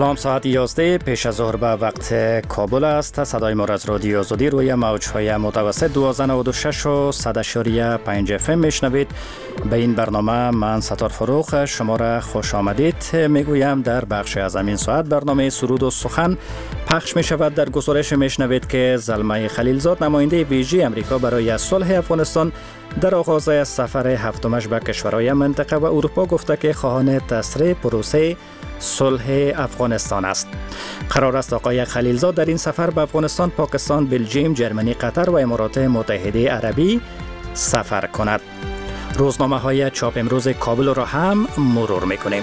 سلام، ساعت 11 پیش از ظهر به وقت کابل است. صدای ما از رادیو آزادی روی موج‌های متوسط 1296 و 100.5 FM میشنوید. به این برنامه من ستار فروخ شما را خوش آمدید میگویم. در بخش از این ساعت برنامه سرود و سخن پخش می شود. در گزارش میشنوید که زلمه خلیلزاد، نماینده ویژه امریکا برای صلح افغانستان، در آغاز سفر هفتمش به کشورهای منطقه و اروپا گفته که خواهان تسریع پروسه صلح افغانستان است. قرار است آقای خلیلزاد در این سفر به افغانستان، پاکستان، بلژیم، جرمنی، قطر و امارات متحده عربی سفر کند. روزنامه های چاپ امروز کابل را هم مرور میکنیم.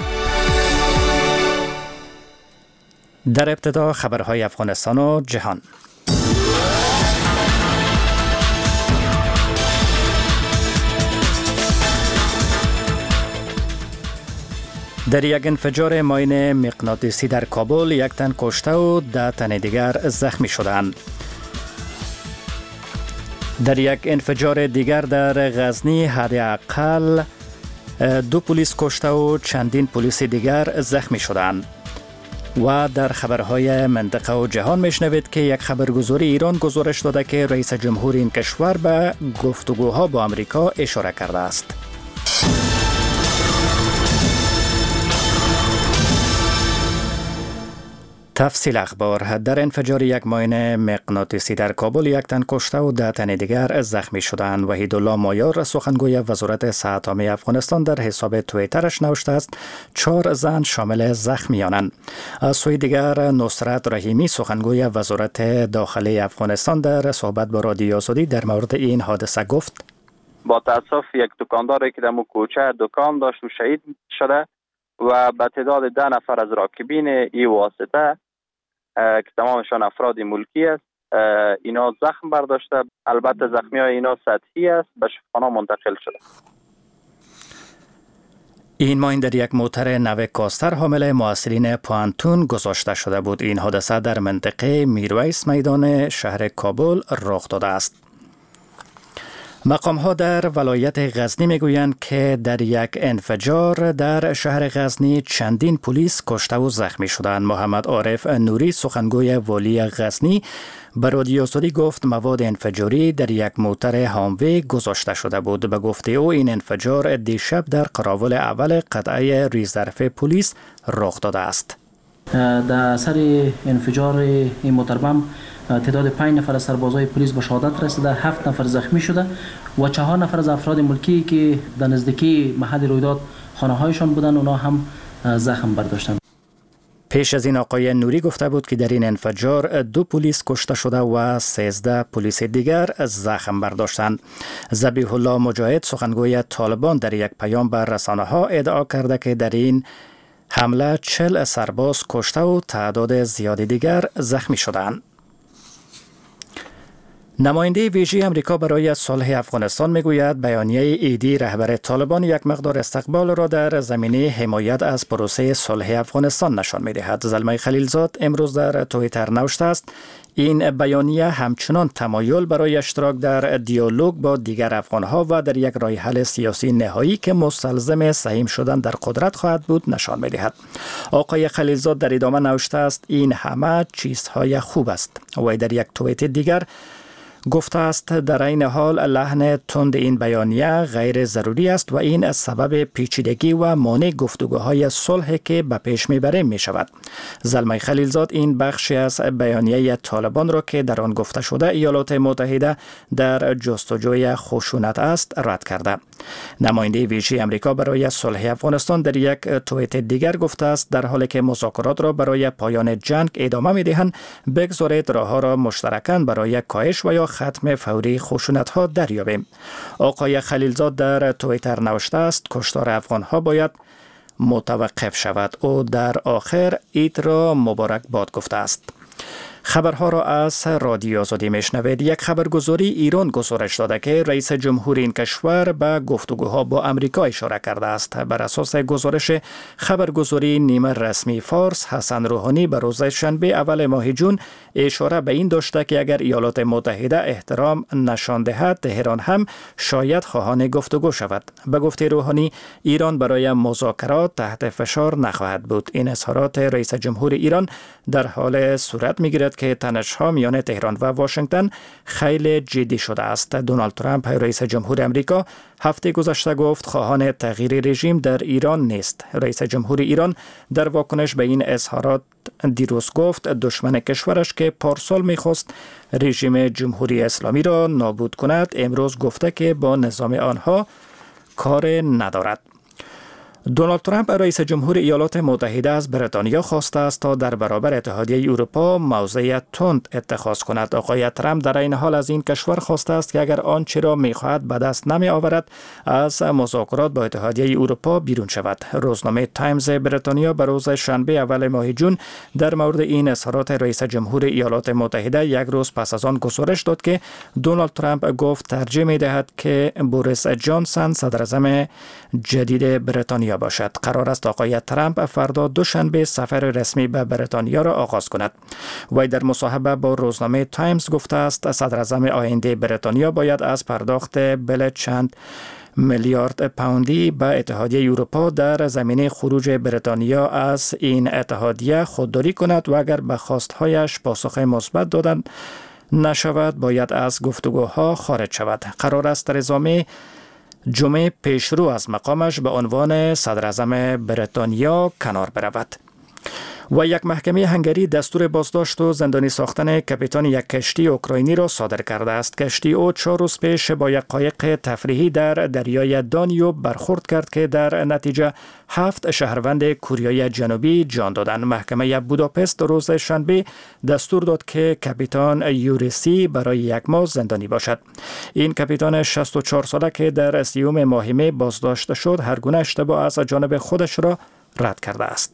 در ابتدا خبرهای افغانستان و جهان. در یک انفجار ماین مغناطیسی در کابل 1 تن کشته و 10 تن دیگر زخمی شدند. در یک انفجار دیگر در غزنی حداقل 2 پلیس کشته و چندین پلیس دیگر زخمی شدند. و در خبرهای منطقه و جهان میشنوید که یک خبرگزاری ایران گزارش داده که رئیس جمهور این کشور به گفتگوها با آمریکا اشاره کرده است. تفصیل اخبار. در انفجار یک ماین مغناطیسی در کابل 1 تن کشته و 10 تن دیگر زخمی شدند. وحیدالله مایار، سخنگوی وزارت صحت عامه افغانستان، در حساب توییترش نوشته است 4 زن شامل زخمیانند. از سوی دیگر نصرت رحیمی، سخنگوی وزارت داخلی افغانستان، در صحبت با رادیو آزادی در مورد این حادثه گفت: با تاسف یک دکانداری که در کوچه دکان داشت و شهید شده و به تعداد 10 نفر از راکبین این واسطه که تمامشان افراد ملکی است، اینا زخم برداشته. البته زخمی های اینا سطحی است، به شفاخانه منتقل شده. این ماین در یک موتر نو کاستر حامل محصلین پوانتون گذاشته شده بود. این حادثه در منطقه میرویس میدان شهر کابل رخ داده است. مقام ها در ولایت غزنی میگویند که در یک انفجار در شهر غزنی چندین پلیس کشته و زخمی شدند. محمد عارف نوری، سخنگوی والی غزنی، به رادیو آزادی گفت مواد انفجاری در یک موتر هاموی گذاشته شده بود. به گفته او این انفجار دیشب در قراول اول قطعه ریزرف پلیس رخ داده است. در اثر انفجار این موتر بم تعداد 5 نفر از سربازای پلیس به شهادت رسیده، 7 نفر زخمی شده و 4 نفر از افراد ملکی که در نزدیکی محل رویداد خانه هایشان بودند، اونا هم زخم برداشتند. پیش از این آقای نوری گفته بود که در این انفجار 2 پلیس کشته شده و 13 پلیس دیگر زخم برداشتند. ذبیح الله مجاهد، سخنگوی طالبان، در یک پیام به رسانه ها ادعا کرده که در این حمله 40 سرباز کشته و تعداد زیادی دیگر زخمی شدند. نماینده ویژه امریکا برای صلح افغانستان میگوید بیانیه ایدی رهبر طالبان یک مقدار استقبال را در زمینه حمایت از پروسه صلح افغانستان نشان میدهد. زلمه خلیلزاد امروز در توییتر نوشته است این بیانیه همچنان تمایل برای اشتراک در دیالوگ با دیگر افغانها و در یک راه حل سیاسی نهایی که مستلزم سهیم شدن در قدرت خواهد بود نشان میدهد. آقای خلیلزاد در ادامه نوشته است این همه چیزهای خوب است. و در یک توییت دیگر گفته است در این حال لحن تند این بیانیه غیر ضروری است و این سبب پیچیدگی و مانع گفتگوهای صلح که به پیش میبره می شود. زلمه خلیلزاد این بخشی از بیانیه طالبان را که در آن گفته شده ایالات متحده در جستجوی خشونت است رد کرده. نماینده ویژه امریکا برای صلح افغانستان در یک توییت دیگر گفته است در حالی که مذاکرات را برای پایان جنگ ادامه میدهند، بگذارید راهها را مشترکاً برای کاهش و یا ختم فوری خشونت‌ها دریابیم. آقای خلیلزاد در توییتر نوشته است کشتار افغان‌ها باید متوقف شود. او در آخر عید را مبارک باد گفته است. خبرها را از رادیو آزادی میشنوید. یک خبرگزاری ایران گزارش داده که رئیس جمهور این کشور به گفتگوها با امریکا اشاره کرده است. بر اساس گزارش خبرگزاری نیمه رسمی فارس، حسن روحانی به روز شنبه اول ماه جون اشاره به این داشته که اگر ایالات متحده احترام نشان دهد، تهران هم شاید خواهان گفتگو شود. به گفته روحانی، ایران برای مذاکرات تحت فشار نخواهد بود. این اظهارات رئیس جمهور ایران در حال صورت میگیرد که تنش‌ها میان تهران و واشنگتن خیلی جدی شده است. دونالد ترامپ رئیس جمهور امریکا هفته گذشته گفت خواهان تغییر رژیم در ایران نیست. رئیس جمهور ایران در واکنش به این اظهارات دیروز گفت دشمن کشورش که پارسال میخواست رژیم جمهوری اسلامی را نابود کند، امروز گفته که با نظام آنها کار ندارد. دونالد ترامپ رئیس جمهور ایالات متحده از بریتانیا خواسته است تا در برابر اتحادیه اروپا موضع تند اتخاذ کند. آقای ترامپ در این حال از این کشور خواسته است که اگر آنچه را می‌خواهد به دست نمی‌آورد، از مذاکرات با اتحادیه اروپا بیرون شود. روزنامه تایمز بریتانیا به روز شنبه اول ماه جون در مورد این اظهارات رئیس جمهور ایالات متحده یک روز پس از آن گزارش داد که دونالد ترامپ گفت ترجیح می‌دهد که بوریس جانسون صدراعظم جدید بریتانیا باشد. قرار است آقای ترامپ فردا دوشنبه سفر رسمی به بریتانیا را آغاز کند. وی در مصاحبه با روزنامه تایمز گفته است صدراعظم آینده بریتانیا باید از پرداخت بل چند میلیارد پوندی به اتحادیه اروپا در زمینه خروج بریتانیا از این اتحادیه خودداری کند و اگر به خواستهایش پاسخ مثبت دادن نشود باید از گفتگوها خارج شود. قرار است ترزا می جمعه پیشرو از مقامش به عنوان صدراعظم بریتانیا کنار برود. و یک محکمه هنگری دستور بازداشت و زندانی ساختن کاپیتان یک کشتی اوکراینی را صادر کرده است. کشتی او 4 روز پیش با یک قایق تفریحی در دریای دانیوب برخورد کرد که در نتیجه 7 شهروند کوریای جنوبی جان دادند. محکمه بوداپست روز شنبه دستور داد که کاپیتان یوریسی برای 1 ماه زندانی باشد. این کاپیتان 64 ساله که در 30 ماه می بازداشت شد، هر گونه اشتباه از جانب خودش را رد کرده است.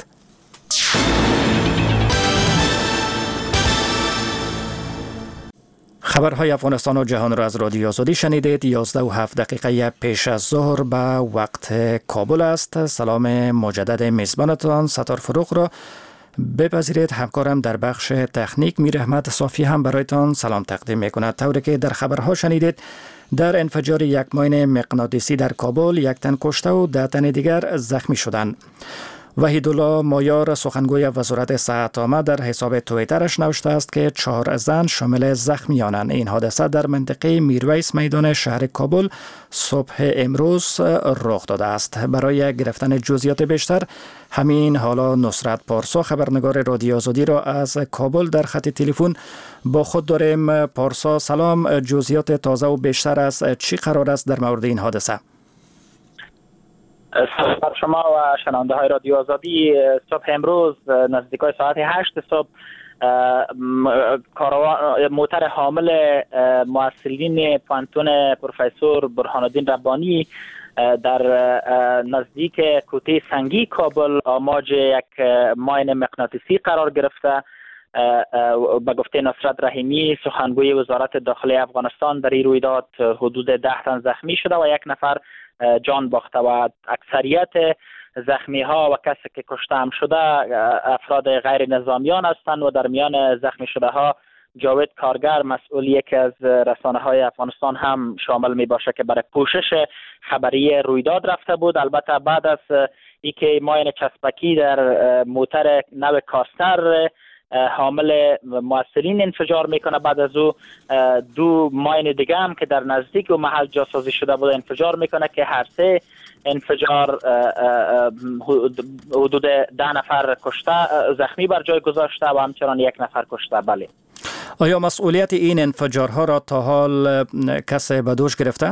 خبرهای افغانستان و جهان را از رادیو آزادی شنیدید. 11:07 پیش از ظهر به وقت کابل است. سلام مجدد میزبانتان ستار فروغ را بپذیرید. همکارم در بخش تکنیک میر احمد صافی هم برایتان سلام تقدیم میکند. طوری که در خبرها شنیدید، در انفجار یک ماین مغناطیسی در کابل 1 تن کشته و 10 تن دیگر زخمی شدند. وحیدالله مایار سخنگوی وزارت صحت عامه در حساب توییترش نوشته است که 4 زن شامل زخمیانند. این حادثه در منطقه میرویس میدان شهر کابل صبح امروز رخ داده است. برای گرفتن جزئیات بیشتر همین حالا نصرت پارسا خبرنگار رادیو آزادی را از کابل در خط تلفن با خود داریم. پارسا سلام، جزئیات تازه و بیشتر از چی قرار است در مورد این حادثه؟ سلام بر شما و شنونده های رادیو آزادی. صبح امروز نزدیکای ساعت 8 صبح موتر حامل محصلین پانتون پروفسور برهان الدین ربانی در نزدیک کوته سنگی کابل آماج یک ماین مغناطیسی قرار گرفته. به گفته نصرت رحیمی سخنگوی وزارت داخلی افغانستان در این رویداد حدود 10 تن زخمی شده و 1 نفر جان باخته و اکثریت زخمی ها و کسی که کشته هم شده افراد غیر نظامیان هستند و در میان زخمی شده ها جاوید کارگر مسئول یکی از رسانه های افغانستان هم شامل می باشه که برای پوشش خبری رویداد رفته بود. البته بعد از اینکه ماین چسبکی در موتر نو کاستر حامل موثرین انفجار میکنه، بعد از او 2 ماین دیگه هم که در نزدیک و محل جاسازی شده بود انفجار میکنه که هر 3 انفجار حدود 10 نفر کشته زخمی بر جای گذاشته و همچنان 1 نفر کشته. بله. آیا مسئولیت این انفجارها را تا حال کسی به دوش گرفته؟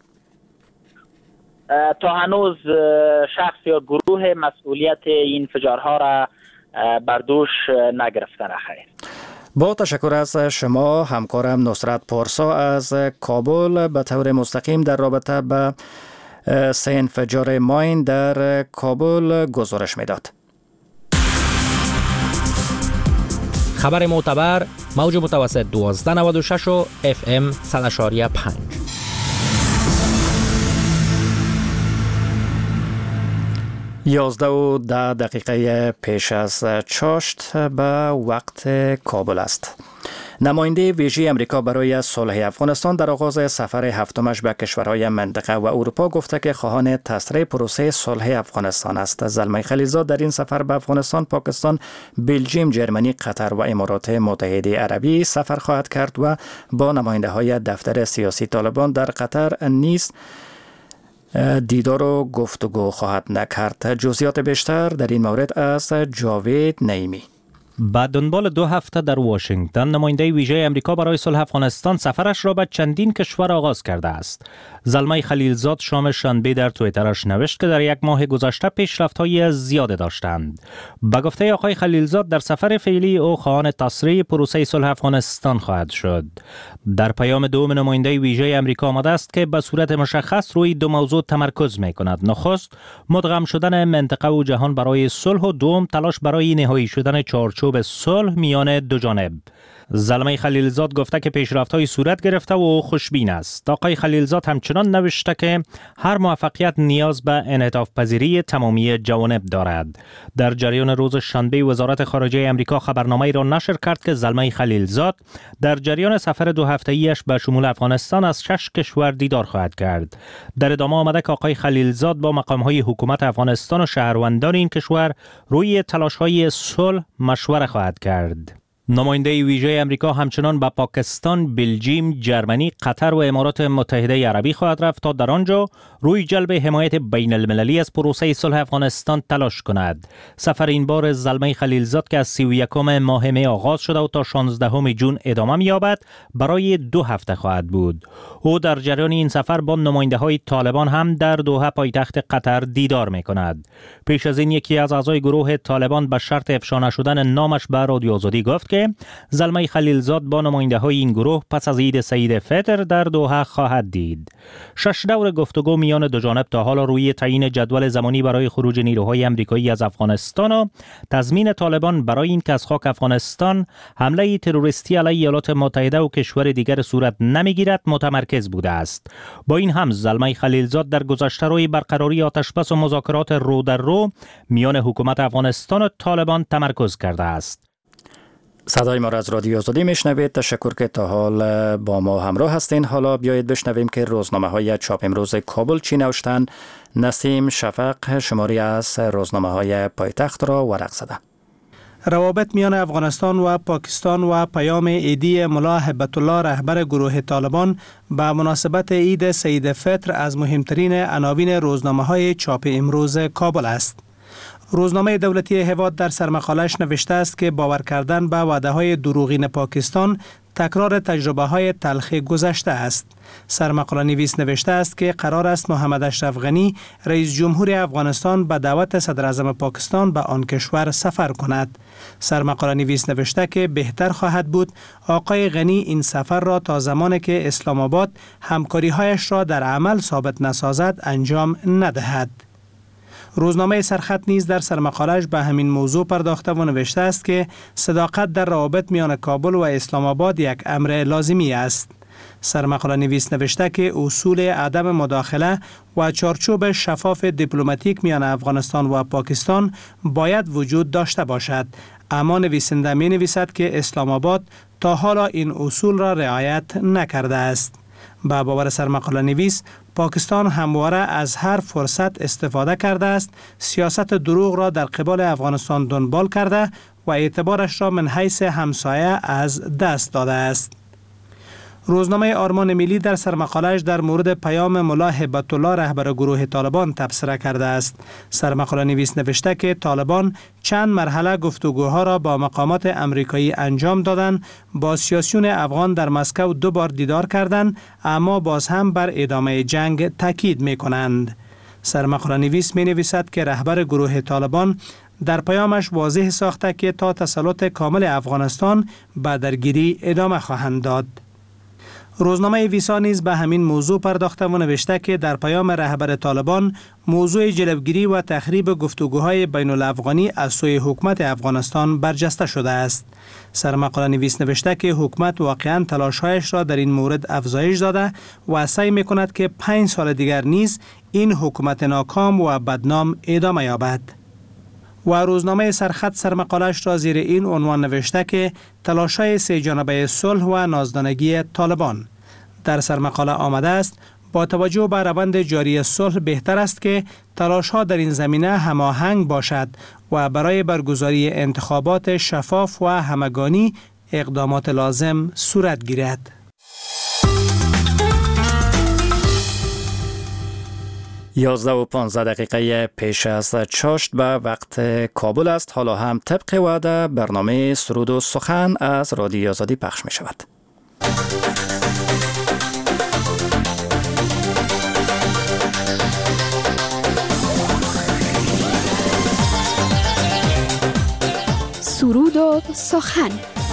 تا هنوز شخص یا گروه مسئولیت این انفجارها را بر دوش نگرفتن. خیر. با تشکر از شما همکارم نصرت پارسا از کابل به طور مستقیم در رابطه به 3 انفجار ماین در کابل گزارش میداد. خبر معتبر موج متوسط 1296 و FM 100.5. 11:10 پیش از چاشت به وقت کابل است. نماینده ویژه امریکا برای صلح افغانستان در آغاز سفر هفتمش به کشورهای منطقه و اروپا گفته که خواهان تسریع پروسه صلح افغانستان است. زلمه خلیلزاد در این سفر به افغانستان، پاکستان، بلژیم، جرمنی، قطر و امارات متحده عربی سفر خواهد کرد و با نماینده های دفتر سیاسی طالبان در قطر نیز دیدار و گفتگو خواهد نکرد. جزئیات بیشتر در این مورد از جاوید نعیمی. بعد دنبال 2 هفته در واشنگتن، نماینده ویژه امریکا برای صلح افغانستان سفرش را به چندین کشور آغاز کرده است. زلمه خلیلزاد شام شنبه در توییترش نوشت که در 1 ماه گذشته پیشرفت‌های زیاد داشتند. به گفته آقای خلیلزاد، در سفر فعلی او خواهان تسریع پروسه صلح افغانستان خواهد شد. در پیام دوم، نماینده ویژه امریکا آمده است که به صورت مشخص روی 2 موضوع تمرکز می‌کند. نخست، مدغم شدن منطقه و جهان برای صلح و دوم، تلاش برای نهایی شدن چارچوب صلح میان دو جانب. زلمه خلیلزاد گفته که پیشرفت‌های صورت گرفته و او خوشبین است. آقای خلیلزاد همچنان نوشته که هر موفقیت نیاز به انعطاف پذیری تمامی جوانب دارد. در جریان روز شنبه، وزارت خارجه امریکا خبرنامه‌ای را نشر کرد که زلمه خلیلزاد در جریان سفر 2 هفته‌ایش به شمول افغانستان از 6 کشور دیدار خواهد کرد. در ادامه آمده که آقای خلیلزاد با مقام‌های حکومت افغانستان و شهروندان این کشور روی تلاش‌های صلح مشوره خواهد کرد. نماینده ویژه امریکا همچنان به پاکستان، بلژیم، جرمنی، قطر و امارات متحده عربی خواهد رفت تا در آنجا روی جلب حمایت بین المللی از پروسه صلح افغانستان تلاش کند. سفر این بار زلمه خلیلزاد که از 31 ماه می آغاز شده و تا 16 جون ادامه می‌یابد، برای 2 هفته خواهد بود. او در جریان این سفر با نماینده های طالبان هم در دوحه پایتخت قطر دیدار می کند. پیش از این یکی از اعضای گروه طالبان به شرط افشا نشدن نامش به رادیو آزادی گفت که زلمه خلیلزاد با نماینده های این گروه پس از عید سید فطر در دوحه خواهد دید. 6 دور گفتگو میان دو جانب تا حالا روی تعیین جدول زمانی برای خروج نیروهای امریکایی از افغانستان و تضمین طالبان برای این که از خاک افغانستان حمله تروریستی علیه ایالات متحده و کشور دیگر صورت نمیگیرد متمرکز بوده است. با این هم زلمه خلیلزاد در گذشته روی برقراری آتشبس و مذاکرات رو در رو میان حکومت افغانستان و طالبان تمرکز کرده است. صدای ما را از رادیو آزادی میشنوید. تشکر که تا حال با ما همراه هستین. حالا بیایید بشنویم که روزنامه های چاپ امروز کابل چی نوشتند. نسیم شفق شماری از روزنامه های پایتخت را ورق زده. روابط میان افغانستان و پاکستان و پیام عیدی ملا هیبت الله رهبر گروه طالبان به مناسبت عید سید فطر از مهمترین عناوین روزنامه‌های چاپ امروز کابل است. روزنامه دولتی هواد در سرمقاله‌اش نوشته است که باور کردن به وعده‌های دروغین پاکستان تکرار تجربه‌های تلخ گذشته است. سرمقاله نویس نوشته است که قرار است محمد اشرف غنی رئیس جمهور افغانستان به دعوت صدر اعظم پاکستان به آن کشور سفر کند. سرمقاله نویس نوشته که بهتر خواهد بود آقای غنی این سفر را تا زمانی که اسلام آباد همکاری‌هایش را در عمل ثابت نسازد انجام ندهد. روزنامه سرخط نیز در سرمقاله‌اش به همین موضوع پرداخته و نوشته است که صداقت در روابط میان کابل و اسلام آباد یک امر لازمی است. سرمقاله نویس نوشته که اصول عدم مداخله و چارچوب شفاف دیپلماتیک میان افغانستان و پاکستان باید وجود داشته باشد، اما نویسنده می نویسد که اسلام آباد تا حالا این اصول را رعایت نکرده است. با باور سرمقاله نویس، پاکستان همواره از هر فرصت استفاده کرده است، سیاست دروغ را در قبال افغانستان دنبال کرده و اعتبارش را من حیث همسایه از دست داده است. روزنامه آرمان ملی در سرمقاله‌اش در مورد پیام ملا هیبت الله رهبر گروه طالبان تبصره کرده است. سرمقاله نویس نوشته که طالبان چند مرحله گفتگوها را با مقامات امریکایی انجام دادند، با سیاسیون افغان در مسکو 2 بار دیدار کردند، اما باز هم بر ادامه جنگ تاکید می‌کنند. سرمقاله نویس می‌نویسد که رهبر گروه طالبان در پیامش واضح ساخته که تا تسلط کامل افغانستان به درگیری ادامه خواهند داد. روزنامه ویسا نیز به همین موضوع پرداخته و نوشته که در پیام رهبر طالبان موضوع جلوگیری و تخریب گفتگوهای بین الافغانی از سوی حکومت افغانستان برجسته شده است. سرمقاله نویس نوشته که حکومت واقعاً تلاش‌هایش را در این مورد افزایش داده و سعی می‌کند که 5 سال دیگر نیز این حکومت ناکام و بدنام ادامه یابد. و روزنامه سرخط سرمقاله‌اش را زیر این عنوان نوشته که تلاش‌های سه جانبه صلح و نازدانگی طالبان. در سرمقاله آمده است با توجه به روند جاری صلح بهتر است که تلاش‌ها در این زمینه هماهنگ باشد و برای برگزاری انتخابات شفاف و همگانی اقدامات لازم صورت گیرد. 11:15 پیش از چاشت به وقت کابل است. حالا هم طبق وعده برنامه سرود و سخن از رادیو آزادی پخش می شود. سرود و سخن.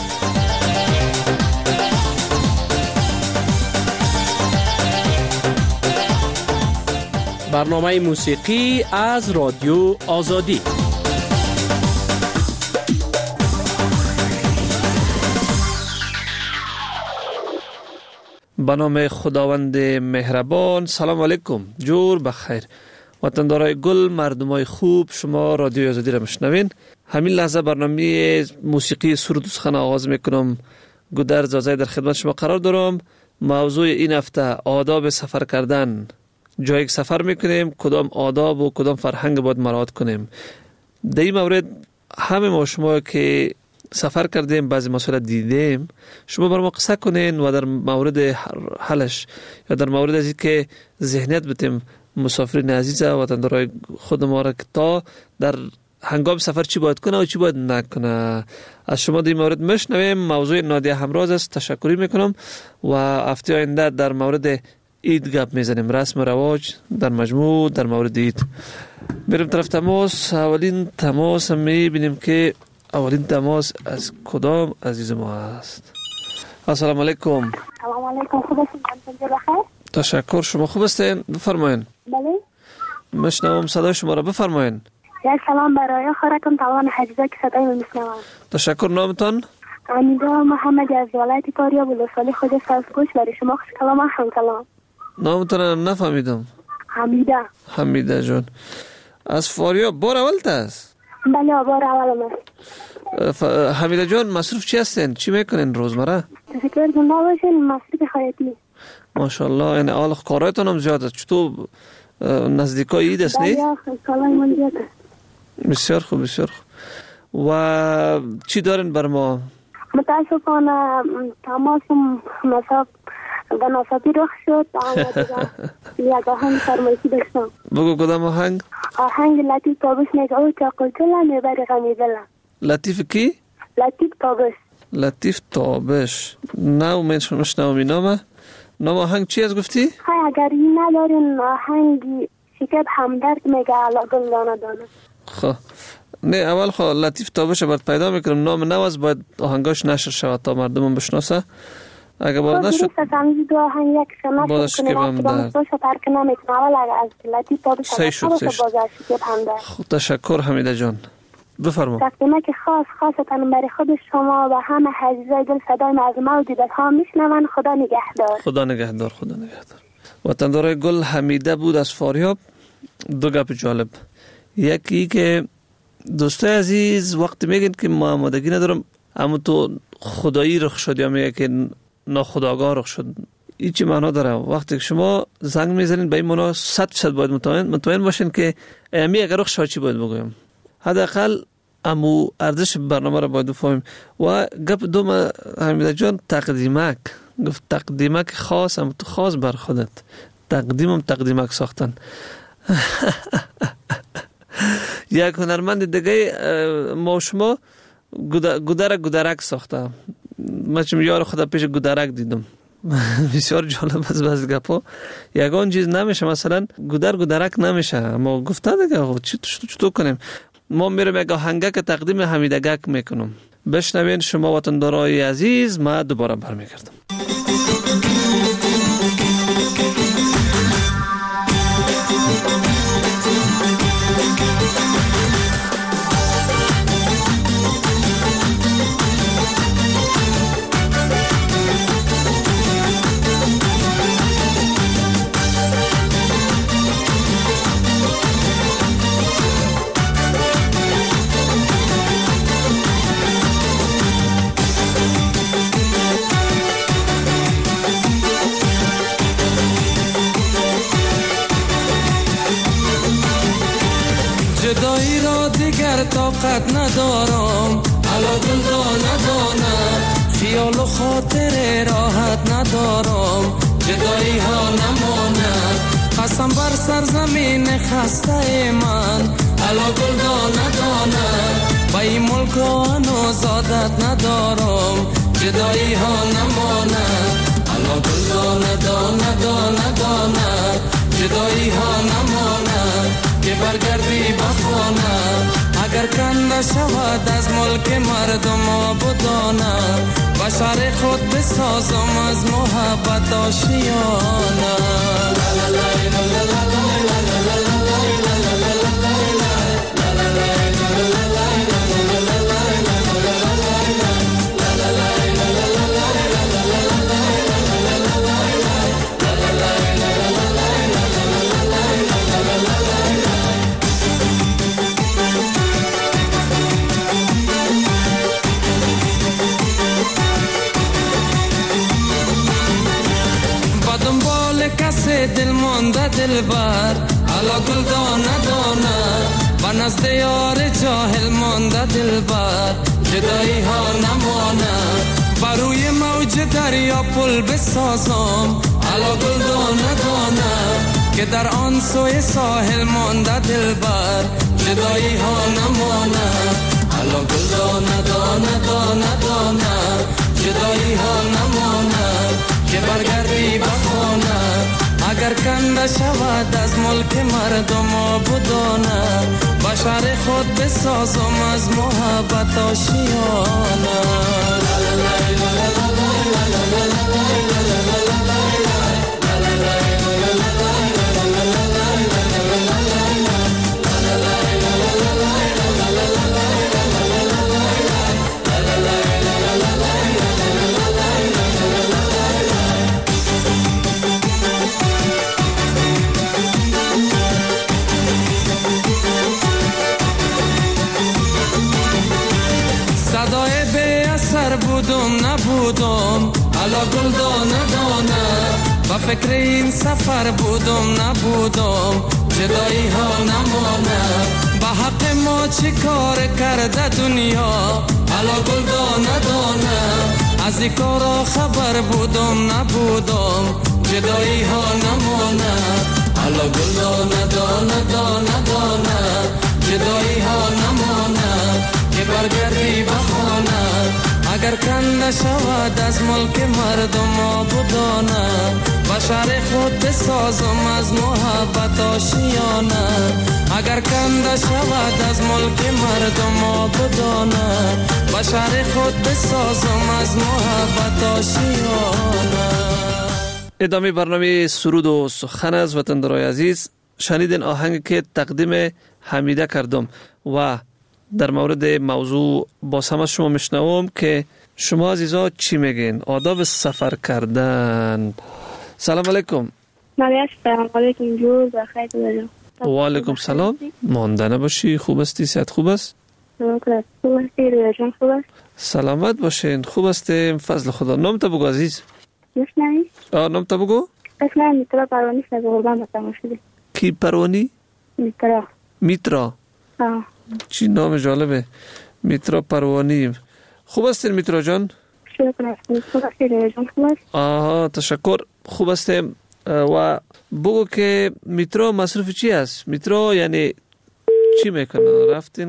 برنامه موسیقی از رادیو آزادی. به نام خداوند مهربان. سلام علیکم، جور بخیر وطندارای گل، مردمای خوب، شما رادیو آزادی را میشنوین. همین لحظه برنامه موسیقی سرود و سخن آغاز میکنم. گودر زازای در خدمت شما قرار دارم. موضوع این هفته آداب سفر کردن. جایی که سفر میکنیم کدام آداب و کدام فرهنگ باید مراعات کنیم. در این مورد همه ما شما که سفر کردیم بعضی مسائل دیدیم، شما بر ما قصه کنین و در مورد حلش یا در مورد از این که ذهنیت بتیم مسافرین عزیز وطندارای خود ما را که تا در هنگام سفر چی باید کنه و چی باید نکنه. از شما در این مورد مشنویم. موضوع نادیه همراز است. تشکری میکنم و هفته آینده در مورد عید گپ میزنیم، رسم و رواج در مجموع در مورد عید. میریم طرف تماس. اولین تماس میبینیم که اولین تماس از کدام عزیز ما است. السلام علیکم. سلام علیکم، خوب هستین؟ بخیر. تشکر، شما خوب هستین؟ بفرمایین. بله. مشنوم صدای شما را، بفرمایین. یک سلام برای خودتون تمام حجیزه که صدای من میشنوم. تشکر. نامتان؟ امیدا محمد از ولایت فاریاب ولسوالی خود سازگوش. برای شما خوش کلام هم سلام. نامتان نفهمیدم. حمیده جان از فاریاب. بار اول است؟ بله بار اول است. حمیده جان مصروف چی هستین؟ چی میکنین روزمره؟ تشکر زنده باشین. مصروف خیاطی. ماشاءالله. این حال کارایتون هم زیاد است. چطور نزدیکای عید است نه؟ بله کارای من زیاد است. بسیار خوب بسیار خوب. و چی دارین بر ما؟ متاسفانه تماسم به ناصابی رخ شد. یک آهنگ فرمایشی داشتم. بگو کدام آهنگ؟ آهنگ لطیف تابش میگه او چا قلتلا میبری غمی دلا. لطیف کی؟ لطیف تابش. لطیف تابش. نه مشنوم این نامه. نام آهنگ چی از گفتی؟ اگر این ندارین آهنگی شکب همدرد میگه علا گل دانه دانه. خب نه اول خب لطیف تابش برات پیدا میکنم. نام نو از باید آهنگاش نشر شود تا مردم بشناسه. اگه باید نشد دو آهنگ یک شناس بادش که هم درد ترک نمیتونه. اول اگر از لطیف تابش سعی شد. خب تشکر حمیده جان. بفرما. تقدیمه که خاصتاً برای خود شما و همه عزیزای دل صدای از موجودت ها میشنون. خدا نگهدار. خدا نگهدار. خدا نگهدار. وطندارای گل حمیده بود از فاریاب. دو گپ جالب. یکی که دوستای عزیز وقتی میگن که ما آمادگی ندارم اما تو خدایی رخ شد یا میگه که ناخودآگاه رخ شد، این چی معنا داره؟ وقتی که شما زنگ میزنین به این معنا 100% باید مطمئن باشین که امی اگر رخ شد چی باید بگویم. حداقل امو ارزش برنامه را باید بفهمیم. و گپ دوم حمیده جان تقدیمک گفت. تقدیمک خاص هم تو خاص بر خودت. تقدیمم تقدیمک ساختن. یک هنرمند دیگه ما شما گودرک ساخته. من چون یار خدا پیش گودرک دیدم. بسیار جالب است باز گپا. یگان چیز نمیشه، مثلا گودرک نمیشه. ما گفته دیگه چطور کنیم؟ ما میرم یک آهنگک تقدیم حمیدگک میکنم. بشنوین شما وطندارای عزیز. ما دوباره برمیگردم. دیگر طاقت ندارم. علا گل دانه دانه خیال و خاطر راحت ندارم. جدایی ها نمانه قسم بر سرزمین خسته من. علا گل دانه دانه با این ملک هنوز عادت ندارم. جدایی ها نمانه علا گل دانه دانه دانه دانه جدایی ها نمانه که برگردی بخانه. اگر کنده شود از ملک مردم آبادانه و شهر خود بسازم از محبت آشیانه. دل مانده دلبر علا گل دانه دانه و نزد یار جاهل مانده دلبر. جدایی ها نمانه بروی موج دریا پل بسازم. علا گل دانه دانه که در آن سوی ساحل مانده دلبر. جدایی ها نمانه علا گل دانه دانه دانه دانه جدایی ها نمانه که برگردی بخانه. اگر کنده شود از ملک مردم آبادانه با شهر خود بسازم از محبت آشیانه. بودم نبودم علا گل دانه دانه و فکر این سفر بودم نبودم. جدایی ها نمانه به حق ما چی کار کرده دنیا. علا گل دانه دانه از این کارا خبر بودم نبودم. جدایی ها نمانه علا گل دانه دانه دانه دانه جدایی ها نمانه که برگردی بخانه. اگر کنده شود از ملک مردم آبادانه و شهر خود بسازم از محبت آشیانه. اگر کنده شود از ملک مردم آبادانه و شهر خود بسازم از محبت آشیانه. ادامه برنامه سرود و سخن از وطندارای عزیز شنیدین آهنگ که تقدیم حمیده کردم و در مورد موضوع باز هم از شما میشنوم که شما عزیزا چی میگین؟ آداب سفر کردن. سلام علیکم. سلام علیکم جور بخیر باشم. و علیکم سلام. مانده نباشی، خوب هستی؟ صحت خوب است؟ سلامت باشین. خوب هستیم فضل خدا. نام تا بگو عزیز. میشنوی؟ نام تا بگو. اسمم میترا پروانی است. قربان باشم شده. کی پروانی؟ میترا. چی نام جالبه. میترا پروانی. خوب هستین میترا جان؟ شکر. خوب هستین. تشکر. خوب هستیم. و بگو که میترا مصروف چی است؟ میترا یعنی چی میکنه؟ رفتین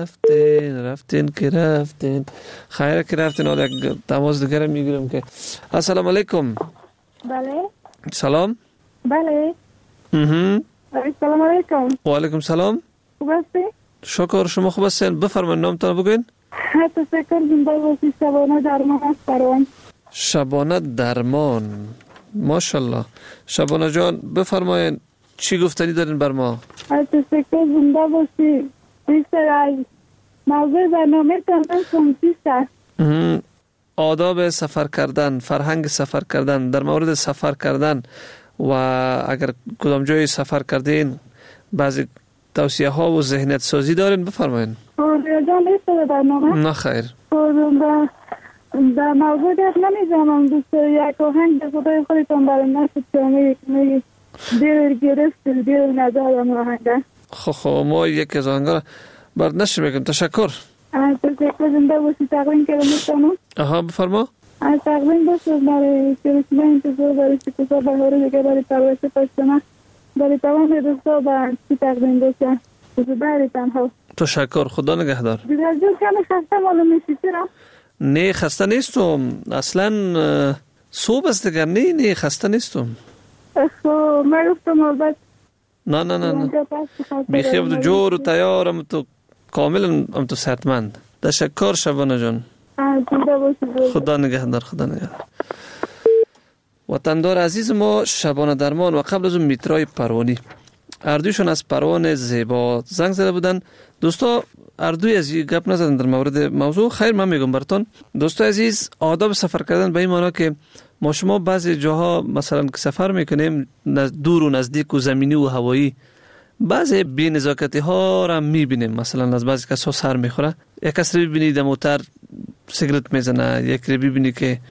که رفتین خیره که رفتین. حالا یک تماس دیگر میگیرم که السلام علیکم. بله. سلام. بله. السلام علیکم. و علیکم سلام. خوب هستی؟ شکر. شما خوب هستین؟ بفرمایید نامتان بگوین. تشکر. زنده باشی. شبانه درمان است پروان. شبانه درمان. ماشاءالله. شبانه جان بفرمایید چی گفتنی دارین بر ما؟ تشکر. زنده باشی. بیشتر موضوع برنامه تانم چیست است؟ آداب سفر کردن، فرهنگ سفر کردن، در مورد سفر کردن و اگر کدام جای سفر کردین بعضی توصیه ها و ذهنیت سازی دارین بفرمایید. جان لیست برنامه؟ نه خیر. در موضوع در نمیزنم دوست یک آهنگ به خدای خودتان برای نشد که میگی دیر گرفت دیر ندارم آهنگه. خب ما یک از آهنگا برداشت میکنم. تشکر. تشکر. زنده باشی. تقویم کردم میتونم. آها بفرما. تقویم باشد برای چرسیده انتظار برای شکوزا بهاره دیگه برای پرورش پشتنه برای تمام دوستا و چی تقویم باشه برای تنها. تشکر. خدا نگهدار. دیگر جور کمی خسته معلوم میشی چرا؟ نه خسته نیستم اصلا. صبح است دیگر. نه خسته نیستم. من گفتم البته نه بیخیب تو جور و تیارم تو کاملا هم تو صحتمند. تشکر شبانه جان. خدا نگهدار. خدا نگهدار. وطندار عزیز ما شبانه درمان و قبل از اون میترای پروانی، اردویشون از پروان زیبا زنگ زده بودن. دوستا اردوی از گپ نزدن در مورد موضوع. خیر من میگم براتون دوستای عزیز، آداب سفر کردن به این معنی که ما شما بعضی جاها مثلا که سفر میکنیم دور و نزدیک و زمینی و هوایی، بعضی بی‌نزاکتی ها را میبینیم. مثلا از بعضی کسا سر میخوره، یک کس رو ببینی در موتر سیگرت میزنه، یک رو ببینی که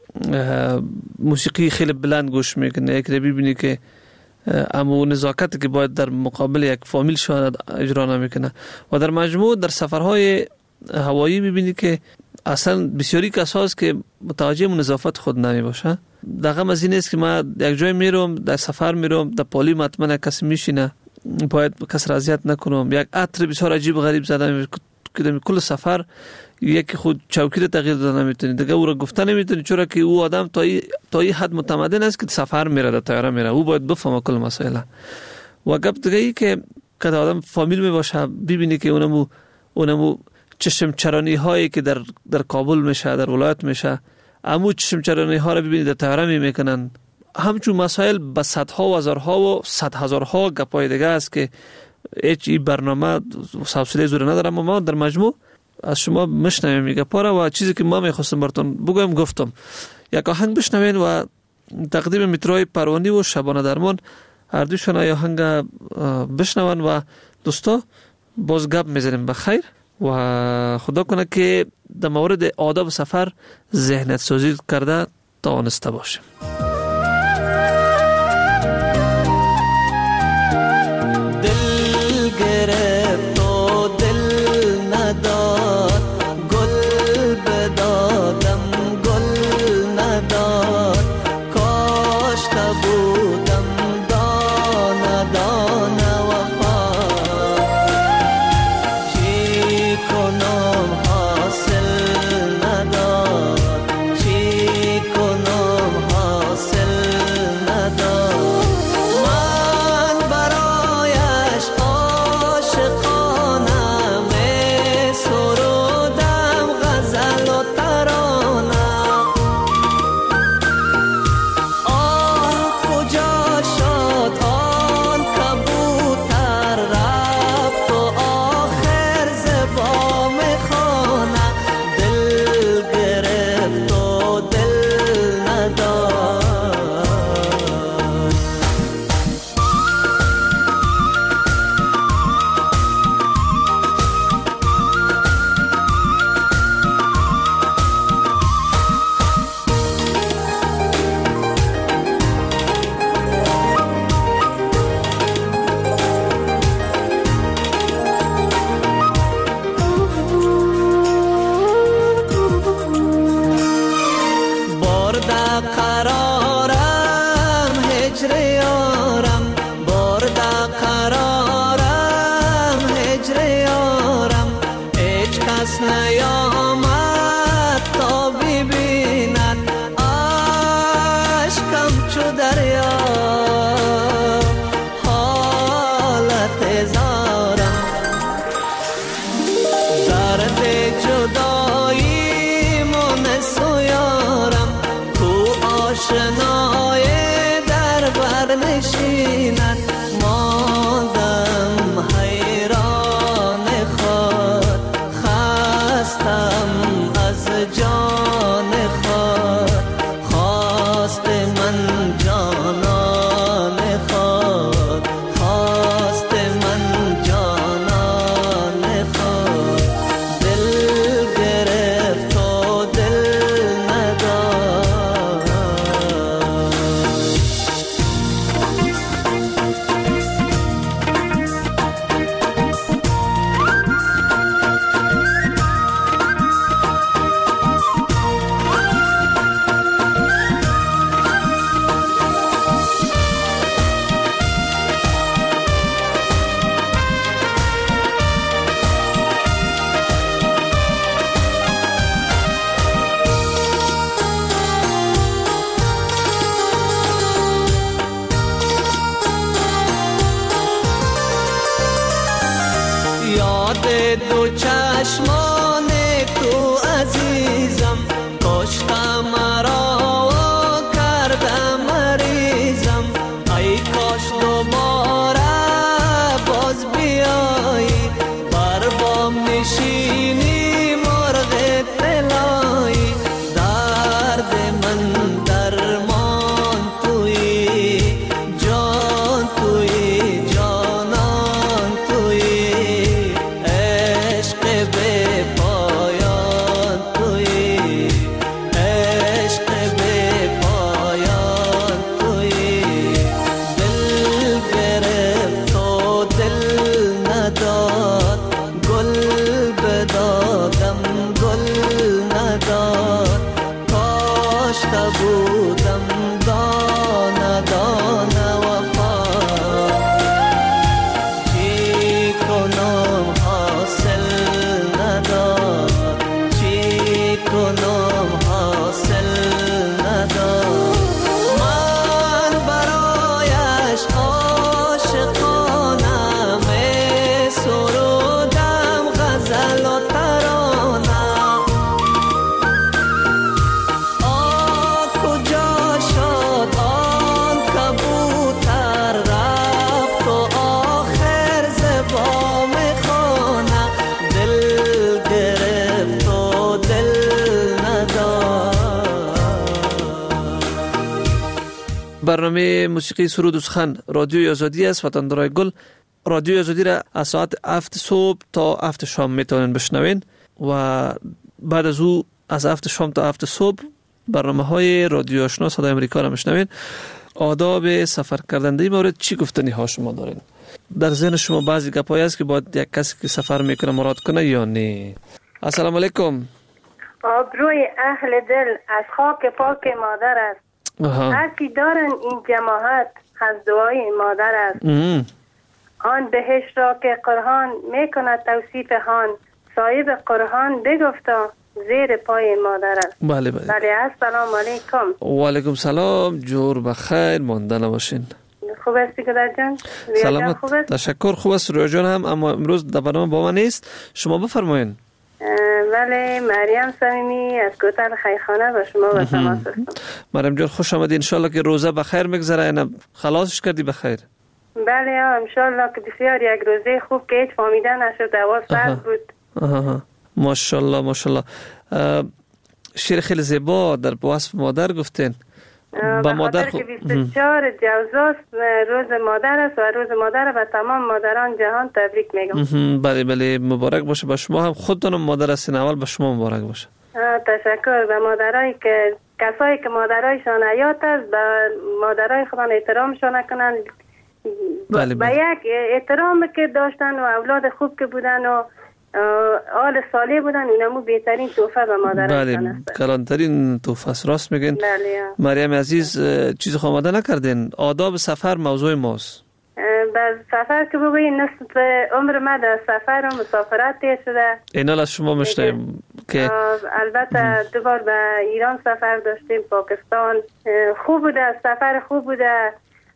موسیقی خیلی بلند گوش میکنه، یک رو ببینی که اما نزاکتی که باید در مقابل یک فامیل شاید اجرا نمیکنه. و در مجموع در سفرهای هوایی میبینی که اصلا بسیاری کساست که متوجه نظافت خود نمی باشه. دقیقا از این است که ما یک جای میرم، در سفر میرم، در پالی مطمئن کسی میشینه، باید کس را اذیت نکنم. یک عطر بسیار عجیب و غریب زدم که کل سفر یکی خود چوکی رو تغییر داده نمیتونی، دیگه او را گفته نمیتونی، چرا که او آدم تا این حد متمدن است که سفر میره، در طیاره میره، او باید بفهمه کل مسائل. و گپ دیگه ای که آدم فامیل می باشه ببینی که اونمو چشم چرانی هایی که در کابل میشه، در ولایت میشه، امو چشم چرانی ها رو ببینید در طیاره میکنن. همچون مسائل به صدها و هزارها و صد هزارها گپای دیگه است که هیچ این برنامه حوصله زور ندارم. ما در مجموع از شما میشنویم میگه پاره و چیزی که ما میخواستم براتون بگم گفتم. یک آهنگ بشنوین و تقدیم میترای پروانی و شبانه درمان هر دوشون ای آهنگ بشنون و دوستا باز گپ میزنیم. بخیر و خدا کنه که در مورد آداب سفر ذهنیت سازی کرده توانسته باشیم. دل گرفت و دل نداد، گل بدادم گل نداد، کاشته بودم دانه دانه وفا، چی کنم حاصل نداد، چی کنم حاصل نداد. من برایش عاشقانه می سرودم غزل و ترانه. آه کجا شد آن کبوتر، رفت و آخر زبام خانه. دل گرفت و دل نداد. برده قرارم هجر یارم، برده قرارم هجر یارم، هیچ کس نیامد تا ببیند عشقم چو دریا، حالت زارم. درد جدایی مونس و یارم، تو آشنای در بر نشیند. ماندم حیران خود، خستم از جان خود، خواست من جانان خود، خواست من جانان خود. دل گرفت و دل نداد. چشمان تو عزیزم کاشتم مرا کردم مریضم ای کاش دوباره باز بیایی بر بام نشینی مرغ طلایی درد من درمان تویی جان تویی جانان تویی عشق به پایان تویی عشق به پایان تویی دل گرفت و دل نداد گل بدادم گل نداد کاشته بودم دانه دانه وفا چی کنم حاصل نداد چی کنم حاصل نداد من برایش عاشقانه می سرودم غزل و ترانه کجا شد آن کبوتر رفت و آخر زبام خانه دل گرفت و دل نداد. برنامه موسیقی سرود و سخن رادیوی آزادی است. وطندارای گل رادیوی آزادی را از ساعت 7 صبح تا 7 شام میتونین بشنوین و بعد از او از 7 شام تا 7 صبح برنامه های رادیو آشنا صدای امریکا را میشنوین. آداب سفر کردن در این مورد چی گفتنی ها شما دارین؟ در ذهن شما بعضی گپایی است که باید یک کسی که سفر میکنه مراد کنه یا نه؟ السلام علیکم. آبروی اهل دل از خاک پاک مادر است. هرچی دارن این جماعت از دعای مادر است. آن بهشت را که قرآن میکند توصیف هان صاحب قرآن بگفتا زیر پای مادر است. بله بله. بله السلام علیکم. و علیکم سلام. جور بخیر مانده نباشین. خوب هستی کدر جان؟ سلامت. تشکر. خوب است رویا جان هم اما امروز در برنامه با من نیست. شما بفرمایین. بله مریم صمیمی از کوتل خیخانه با شما با تماس هستم. مریم جان خوش آمدید. انشالله که روزه بخیر میگذره. اینا خلاصش کردی بخیر؟ بله انشالله که بسیار یک روزه خوب که هیچ فهمیده نشد هوا سرد بود. ماشاءالله ماشاءالله. شعر خیلی زیبا در وصف مادر گفتین. با مادر که 24 جوزاست روز مادر است و روز مادر به تمام مادران جهان تبریک میگم. بله بله مبارک باشه به شما هم. خودتون مادر هستین اول به شما مبارک باشه. تشکر. به مادرایی که کسایی که مادرایشان حیات است به مادرای خودان احترامشان کنن. بله به یک احترام که داشتن و اولاد خوب که بودن و آل صالح بودن اینمو بهترین تحفه به مادرشان است. بله کلانترین تحفه است. راست میگین. بله. مریم عزیز چیز خامده نکردین. آداب سفر موضوع ماست. به سفر که بگویی نصف عمر ما در سفر و مسافرت تیر شده. اینال از شما میشنیم که البته دوبار به ایران سفر داشتیم، پاکستان خوب بوده، سفر خوب بوده.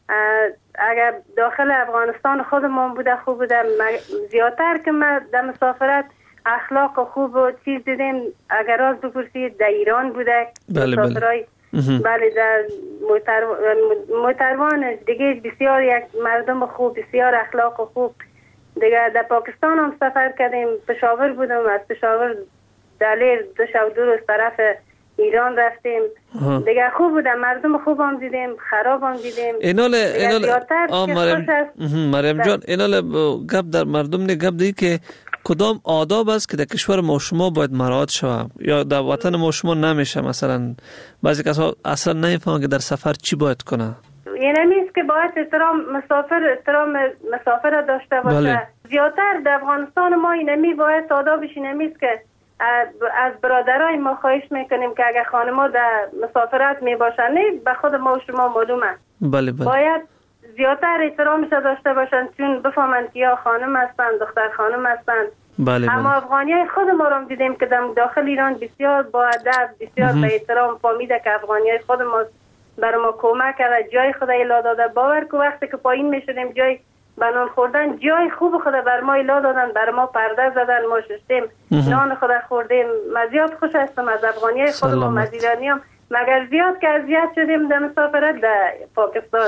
اگر داخل افغانستان خودمون بوده خوب بوده. زیادتر که ما در مسافرت اخلاق خوب و چیز دیدیم اگر راز بپرسید در ایران بوده. مسافرهای بله در محترمان دیگه بسیار یک مردم خوب، بسیار اخلاق خوب. دیگه در پاکستان هم سفر کردیم. پشاور بودم، از پشاور دلیر 2 شب دور از طرف ایران رفتیم. دیگه خوب بودم، مردم خوب هم دیدیم، خراب هم دیدیم. اینال مریم جان اینال گپ در مردم نه گپ دی که کدام آداب است که در کشور ما شما باید مراعات شود یا در وطن ما شما نمیشه؟ مثلا بعضی کسا اصلا نمیفهمن که در سفر چی باید کنه. یعنی نیست که باید احترام مسافر داشته باشه. بله. زیادتر در افغانستان ما اینمی باید آدابش اینمیست که از برادرای ما خواهش میکنیم که اگر خانم‌ها در مسافرت میباشن، نه به خود ما و شما معلومه. بله بله. باید زیادتر احترامش داشته باشن چون بفهمن که یا خانم هستن دختر خانم هستن. بله اما افغانیای خود ما رو دیدیم که داخل ایران بسیار با ادب، بسیار به احترام فهمیده که افغانیای خود ما برای ما کمک کرده، جای خدای لا داده. باور که وقتی که پایین میشدیم جای نان خوردن جای خوب خود بر ما الا دادن، بر ما پرده زدن، ما شستیم نان خود خوردیم. مزیاد خوش هستم از افغانی خودم و از ایرانیام، مگر زیاد که اذیت شدیم در مسافرت در پاکستان.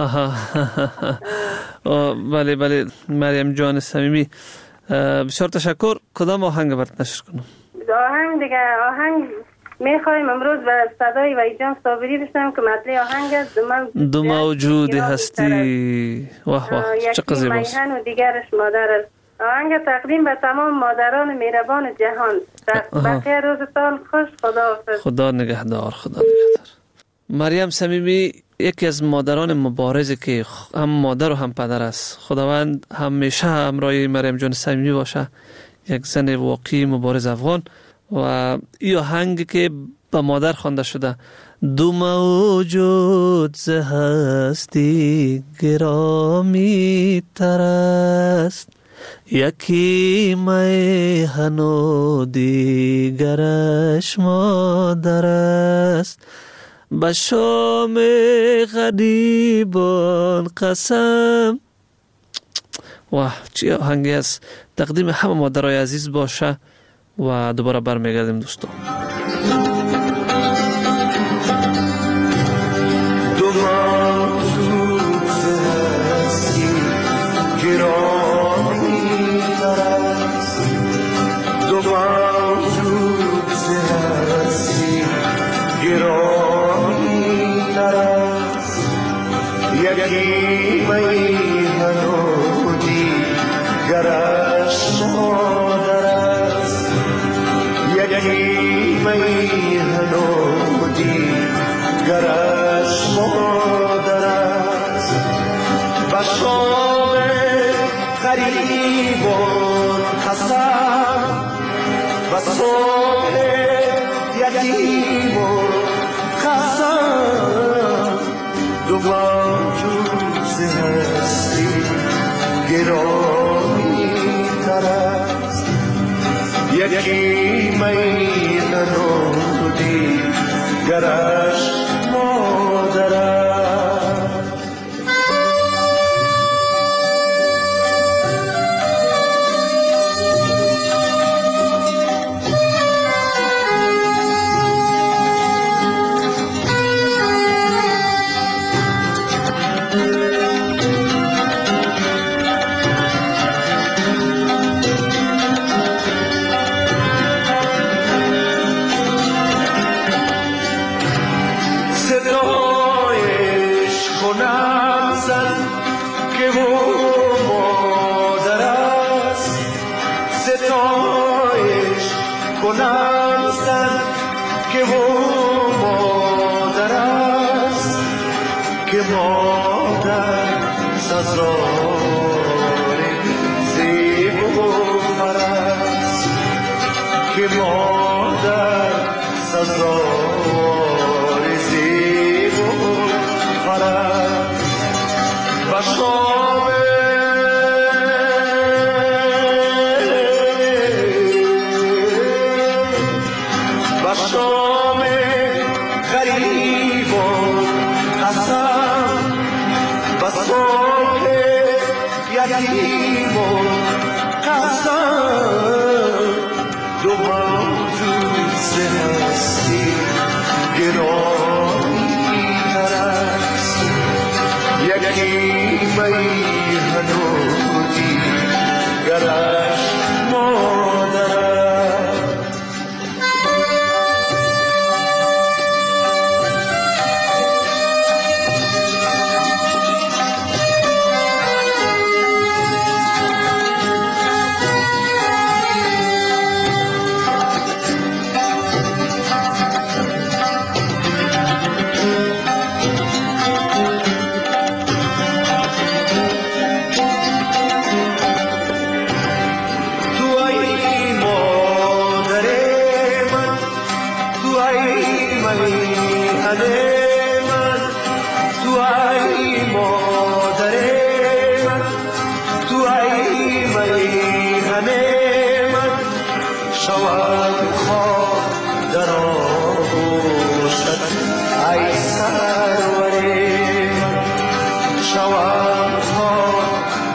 بله مریم جان صمیمی، بسیار تشکر. کدام آهنگ برات نشر کنم؟ آهنگ میخوایم امروز و صدای و ایجان صابری بشنم که مطلع آهنگ است دو موجود هستی. واه چه قضیه باست. میهن و دیگرش مادر است. آهنگ تقدیم به تمام مادران مهربان جهان. بخیر روزتان خوش. خدا نگهدار. مریم صمیمی یکی از مادران مبارزه که هم مادر و هم پدر است. خداوند همیشه همراه مریم جان صمیمی باشه، یک زن واقعی مبارز افغان. و این آهنگ که به مادر خوانده شده، دو موجود ز هستی گرامی تر است، یکی میهن و دیگرش مادر است، به شام غریبان قسم. واه چه آهنگی است. تقدیم همه مادرای عزیز باشه و دوباره برمیگردیم دوستان. یکی میهن و دیگرش مادر است.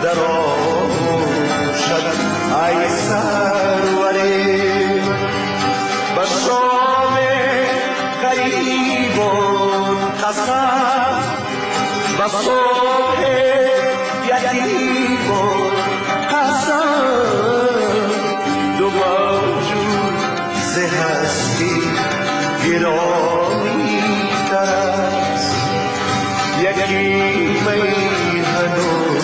در آغوشت ای سروری بسام غریبان قصد بسام یتیمان قصد دو موجود ز هستی گرامی ترست یکی میهن و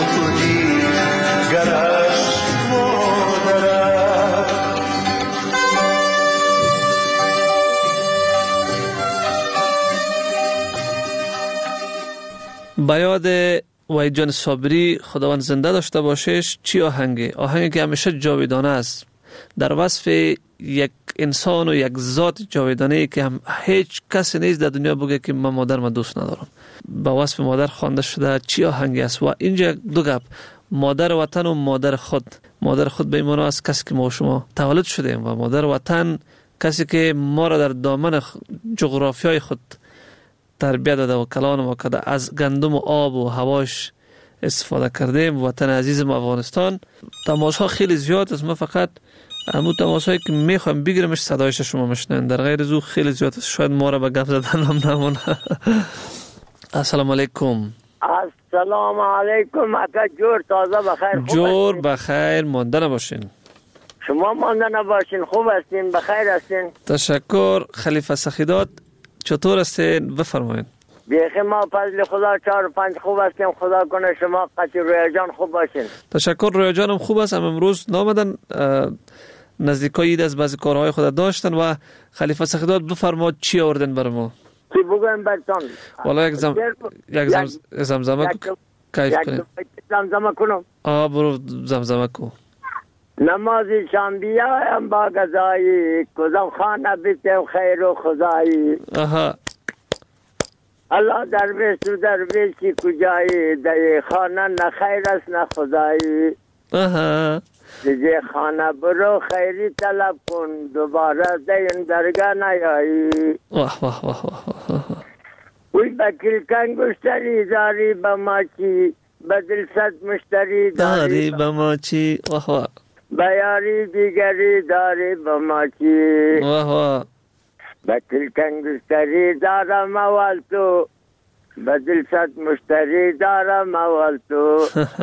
دیگرش مادرست با یاد وحید جان صابری خداوند زنده داشته باشش چی آهنگی که همیشه جاودانه است در وصف یک انسان و یک ذات جاودانه که هم هیچ کسی نیست در دنیا بگه که من مادر دوست ندارم. با وصف مادر خوانده شده چی آهنگی است و اینجا دو گپ مادر وطن و مادر خود. مادر خود به این معنی است کسی که ما شما تولد شدیم و مادر وطن کسی که ما را در دامن جغرافیای خود تربیت داده و کلان ما کرده از گندم و آب و هواش استفاده کردیم. وطن عزیز ما افغانستان تماس ها خیلی زیاد است. ما فقط همون تماس هایی که میخوایم بگیرمش صدایش شما مشنن در غیر از او خیلی زیاد است. شاید ما را به گپ زدن هم نمونه. السلام علیکم. السلام علیکم اکا جور تازه بخیر. جور بخیر مانده نباشین. شما مانده نباشین خوب هستین بخیر هستین. تشکر. خلیفه سخیدات چطور هستین بفرمایید. بیخی ما فضل خدا 4 و 5 خوب هستیم. خدا کنه شما قطع رویا جان خوب باشین. تشکر. رویا جانم خوب است. هم امروز نامدن نزدیکای عید از بعضی کارهای خود داشتن و خلیفه سخیدات بفرمایید چی آوردن برای ما. چی بگویم برتان؟ والا یک زمزمه کیف کنیم. زمزمه کنم. برو زمزمه کو. نمازی شام بیایم با غذایی کدام خانه بیتیم خیر و خدایی. الله درویشی کجایی دی خانه نه خیر است نه خدایی. دیگه خانه برو خیری طلب کن دوباره دین درگاه نیایی. واه واه واه واه. وی بکیل کنگوشتری داری با ما چی بدل صد مشتری داری با ما چی. واه واه. بیاری دیگری داری با ما چی. واه واه. بکیل کنگوشتری دارم اول تو بدل صد مشتری دارم اول تو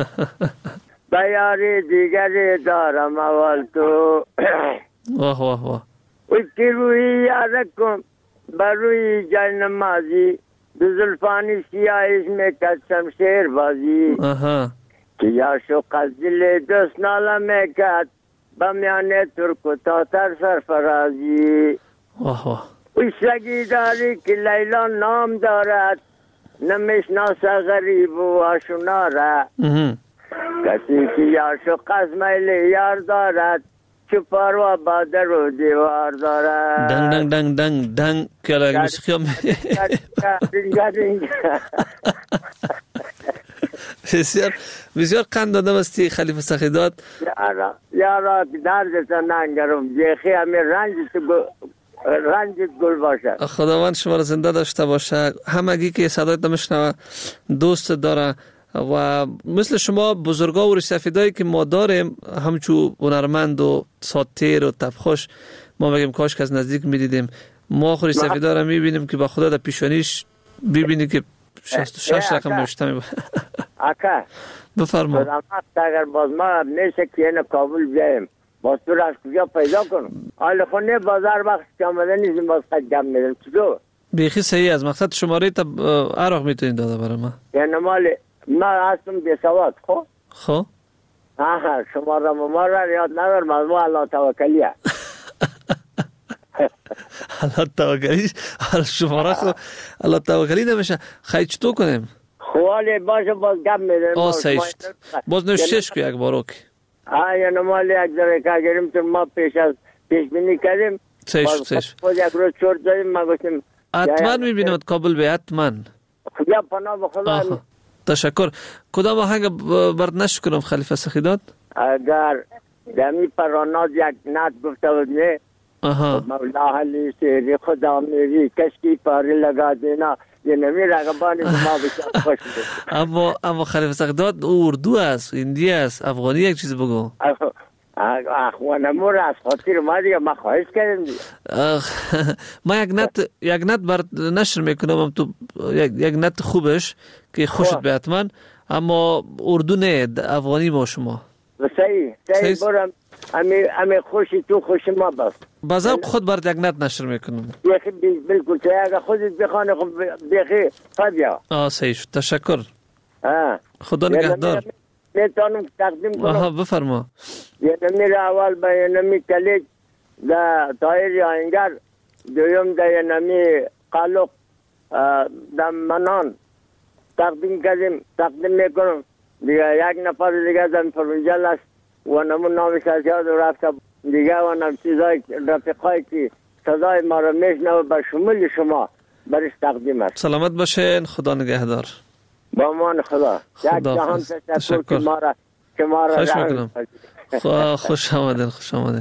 بیاری دیگری دارم اول تو. واه واه واه. اکی روی یارکم بروی جای نمازی دو زلفانی سیاهیش میں کد شمشیر بازی کیا شو قزل دوست نالا میں کد بمیان ترک و تاتر سرفرازی. واه واه. اوی سگی داری که لیلا نام دارد نمیشناسه غریب و آشنا را. کسی که یاشو قزمیل یار دارد چو پروا بادر و دیوار دارد. دنگ دنگ دنگ دنگ دنگ که الان موسیقی هم بسیار قند دادم استی خلیفه سخیدات. یارا دردتا ننگرم جیخی همین رنجت گل باشه. خداوند شما را زنده داشته باشه. همگی که صدایت میشنوه دوست داره و مثل شما بزرگا و ریشسفیدایی که ما داریم همچو هنرمند و ساتیر و تبخوش ما بگیم کاش که از نزدیک میدیدیم. ما خود ریشسفیدا را میبینیم که با خدا در پیشانیش ببینی که 66 رقم نوشته میبا. اکا بفرما. اگر باز ما نیشه که اینو کابل بیاییم باز تو را از کجا پیدا کنم. حال خونه بازار وقت که آمده نیستیم باز قدم میدم چطور؟ بیخی صحیح از مقصد شماره تا عراق میتونید داده برای ما. یعنی مالی ما هستم بی سواد خب شماره ما را یاد ندارم از ما الله توکلیه. الله توکلی شماره خو الله توکلی نمیشه. خیلی چطور کنیم؟ خوالی باشه باز گم میدیم. سیشت باز نوشتش که یک باروک یعنی مالی یک ذره که گریم تو ما پیش بینی کردیم سیشت باز یک روز چورت زدیم ما گفتیم حتما میبینیم کابل به حتما. خدا پناه به خدا. تشکر. کدام آهنگ برد نش کنم خلیفه سخیدات؟ اگر دمی پراناز یک نت گفته بود نه مولا علی شیر خدا میری کشکی پاری لگا دینا یه نمی رقبانی که ما بسیار خوش بود. اما خلیفه سقداد اردو است، هندی است، افغانی یک چیز بگو. اخوانمون از خاطر ما دیگه ما خواهش کردیم دیگه. ما یک نت بر نشر میکنم تو یک نت خوبش که خوشت به حتما، اما اردو نه، افغانی با شما. صحیح برم امی خوشی تو خوشی ما بس. بذاب خود برد یک نت نشر میکنم. بیخی بالکل تو اگه خودت بخوانه خب بیخی فدیا. صحیح شد، تشکر. خدا نگهدار. میتونم تقدیم کنم. بفرما. یه نمی اول به یه نمی کلیک در تایر آینگر، دویم در یه نمی قلق در منان تقدیم میکنم. دیگه یک نفر دیگه در فرونجل است و نمون نامش از یاد رفته دیگه و نم چیزای رفقایی که صدای ما را میشنوه به شمول شما برش تقدیم است. سلامت باشین، خدا نگهدار. با امان خدا. یک جهان تشکر که ما را خوش میکنم. خوش آمدین.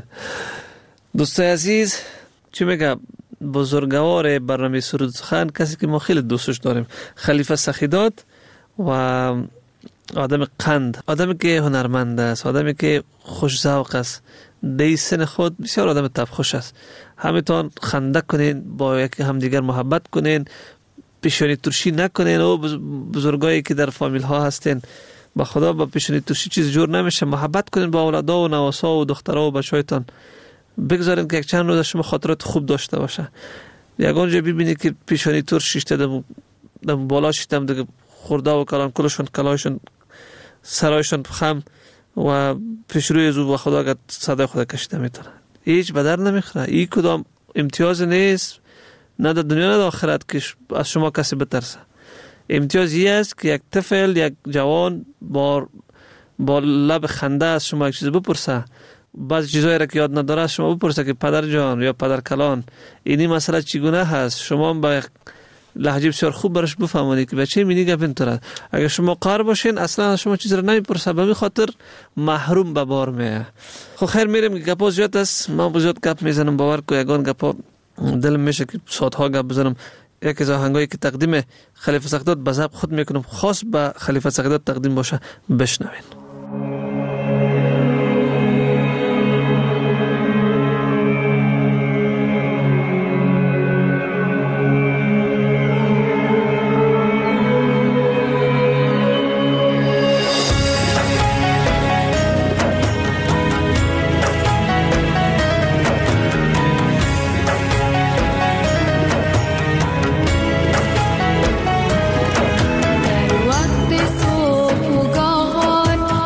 دوستای عزیز، چی میگه بزرگوار برنامه سرود سخن، کسی که ما خیلی دوستش داریم، خلیفه سخیداد، و آدم قند، آدمی که هنرمند است، آدمی که خوش ذوق است، دی سن خود بسیار آدم تبخوش است. همتون خنده کنین، با یک همدیگر محبت کنین، پیشانی ترشی نکنین. او بزرگایی که در فامیل ها هستین، با خدا با پیشانی ترشی چیز جور نمیشه. محبت کنین با اولادا و نواسا و دخترها و بچه‌هایتان. بگذارین که یک چند روز شما خاطرات خوب داشته باشه. یگان جا ببینید که پیشانی ترش شیشته دم بالا شیتم دیگه خورده و کلان کلشون کلایشون سرایشون خم و پیش روی زو با خدا که صدای خدا کشیده میتونه. هیچ بدر نمیخوره. این کدام امتیاز نیست، نه در دنیا نه در آخرت که از شما کسی بترسه. امتیازی است که یک طفل، یک جوان با لب خنده از شما یک چیز بپرسه، بعضی چیزایی را که یاد نداره از شما بپرسه که پدر جان یا پدر کلان اینی مسئله چگونه هست، شما با لهجه بسیار خوب برش بفهمونید که بچه مینی گپ اینطوره. اگر شما قهر باشین اصلا شما چیز را نمیپرسه، به خاطر محروم به بار میه. خب خیر میریم، گپا زیاد است، من زیاد گپ میزنم، باور کو یگان گپا دلم میشه که ساعت‌ها گپ بزنم. یکی از آهنگایی که تقدیم خلیفه سقداد به ذوق خود میکنم، خاص به خلیفه سقداد تقدیم باشه، بشنوین. وقت صبح و گاهان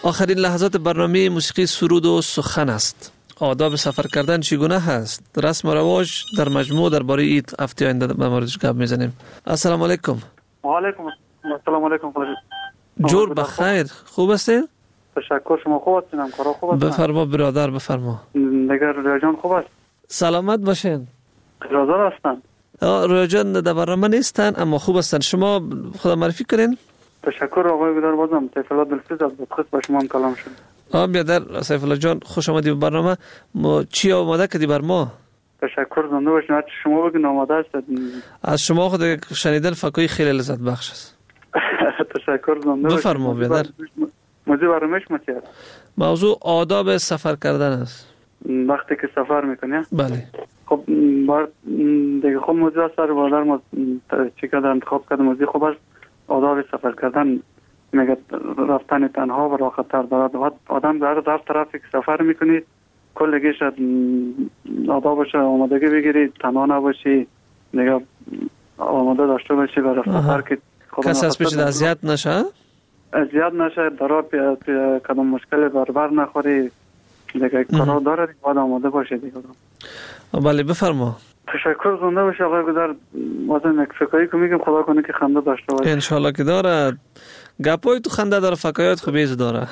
آخرین لحظات برنامه موسیقی سرود و سخن است. آداب سفر کردن چگونه هست؟ رسم و رواج در مجموع درباره این هفته آینده به موردش گپ میزنیم. السلام علیکم. و علیکم السلام علیکم. جور بخیر. خوب هستین؟ تشکر. شما خوب هستین؟ کارا خوب هستین؟ بفرما برادر بفرما. دیگر رویا جان خوب است؟ سلامت باشین. روزا هستن؟ رویا جان در برنامه نیستن اما خوب هستن. شما خدا معرفی کنین. تشکر آقای بیدار. بازم سیف الله دلسوز از بودخست با شما هم کلام شد. بیادر سیف الله جان خوش آمدی به برنامه. چی آماده کردی بر ما؟ تشکر زنده باشین. هرچی شما بگین آماده است. از شما خود شنیدن فکایی خیلی لذت بخش است. تشکر زنده باشین. بفرما بیادر. موضوع برنامه‌اش چیه؟ موضوع آداب سفر کردن است. وقتی که سفر میکنی؟ بله. خب دیگه خب موضوع سر بادر ما چی کردن انتخاب کردم. موضوع خوب است. آداب سفر کردن میگه رفتن تنها و راحت‌تر دارد. آدم در طرفی که سفر میکنی کلگیش آدابش آمادگی بگیری، تنها نباشی، دیگه آماده داشته باشی برای سفر که کسی از پیش اذیت نشه؟ اذیت نشه، درا کدام مشکل بر نخوری، دیگه کارا داره باید آماده باشه دیگه. بله بفرما. تشکر زنده باشه آقای گذر. واسه یک فکایی که میگم خدا کنه که خنده داشته باشه. انشالله که داره. گپای تو خنده داره، فکایات خوبیز داره.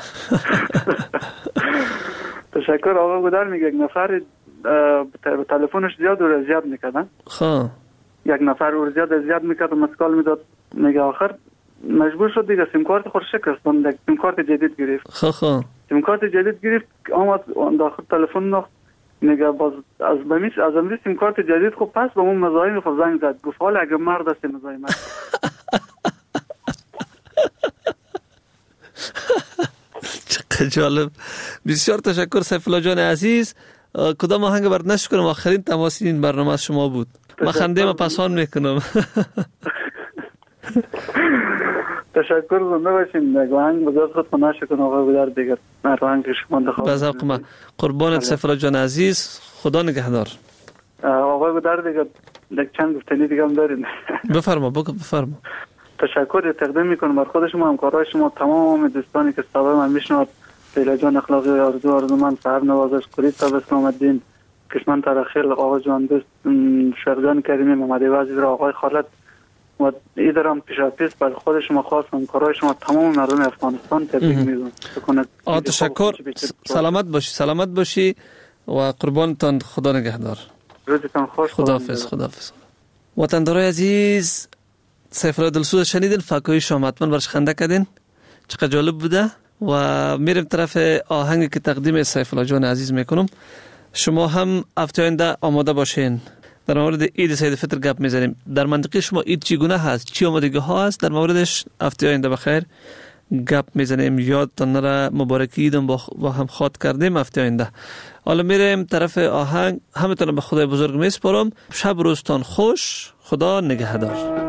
تشکر آقای گذر. میگه یک نفر به تلفنش زیاد و اذیت میکردن. خب یک نفر او زیاد اذیت میکرد و مسکال میداد. میگه آخر مجبور شد دیگه سیم کارت خودش شکست. یک سیم کارت جدید گرفت. خب سیم کارت جدید گرفت آمد داخل تلفن نخ. میگه باز از اون سیم کارت جدید خب پس به اون مزاحم خود زنگ زد. گفت حالا اگه مرد است مزاحم چقدر جالب. بسیار تشکر سیف الله جان عزیز. کدام آهنگ برات نشر کنم؟ آخرین تماس این برنامه از شما بود. من خنده ما پسان میکنم. تشکر زنده باشین. آهنگ بذار خود نشر کنم آقای بدر دیگر. من آهنگ شما انتخاب بذوق ما. قربانت سیف الله جان عزیز. خدا نگهدار. آقای بدر دیگر چند گفتنی دیگه هم دارین. بفرما بفرما. تشکر تقدیم میکنم بر خود شما، همکارای شما، تمام دوستانی که صدای من میشنوند. لیلا جان اخلاقی، آرزو من، صاحب نوازش، قرید صاحب اسلام الدین، کشمن ترخیل، آقا جان دوست، شرجان کریمی، محمد وزیر، آقای خالد و ایدرام پیشاپیس بر خود شما خاص، همکارای شما، تمام مردم افغانستان تبریک میگم. تشکر. سلامت باشی و قربانتان. خدا نگهدار. روزتان خوش. خداحافظ. وطندارای عزیز، سیف الله دلسوز شنیدین، فکای شما حتما برش خنده کردین. چقدر جالب بوده. و میرم طرف آهنگی که تقدیم سیف الله جان عزیز میکنم. شما هم هفته آینده آماده باشین. در مورد عید سید فطر گپ میزنیم. در منطقه شما عید چگونه هست؟ چی آمادگی ها هست؟ در موردش هفته آینده بخیر گپ میزنیم. یادتان نره مبارکی عیدم با هم خواد کردیم هفته آینده. حالا میرم طرف آهنگ. همتون به خدای بزرگ میسپارم. شب روزتان خوش. خدا نگهدار.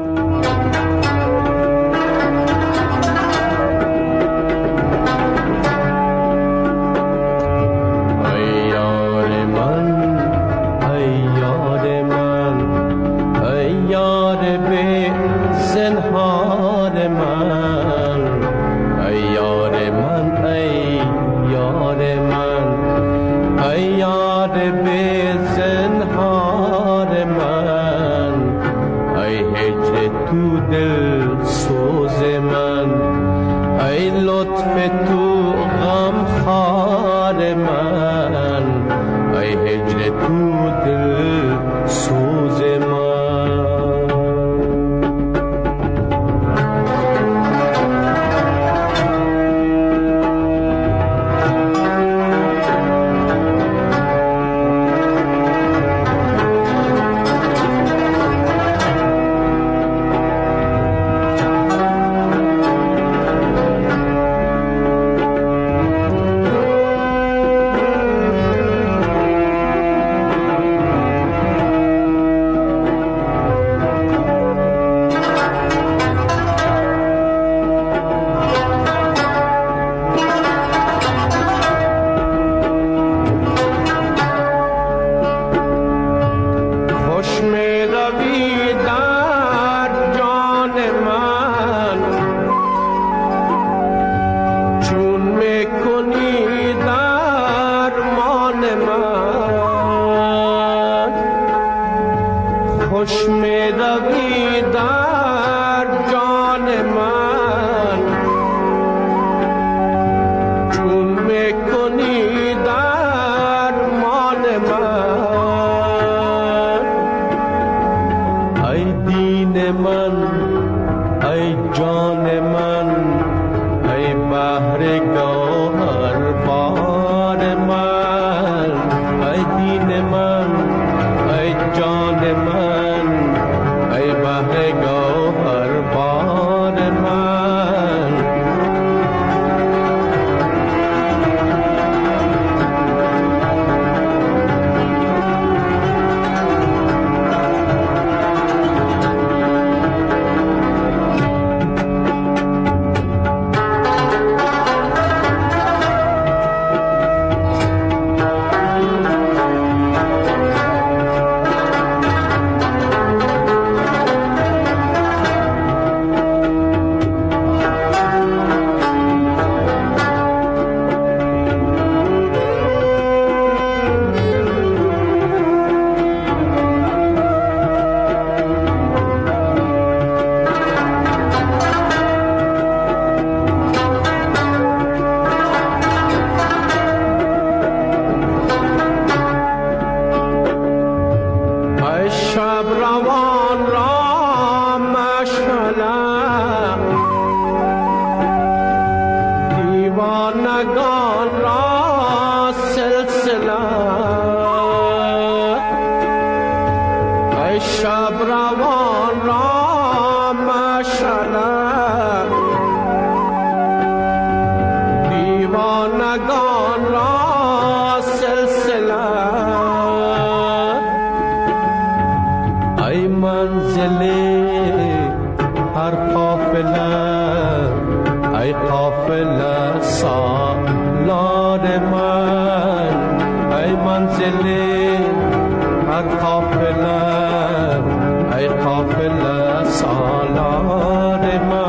من خوش می روی در جان من چون می کنی در مان من ای دین من ای جان من ای بحر گوهر بار من ای دین من ای جان من ای بحر گوهر بار من شب روان را مشعله دیوانگان را سلسله ای شب روان را مشعله دیوانگان را سلسله ای منزل هر قافله ای قافله سالار من ای منزل هر قافله ای قافله سالار من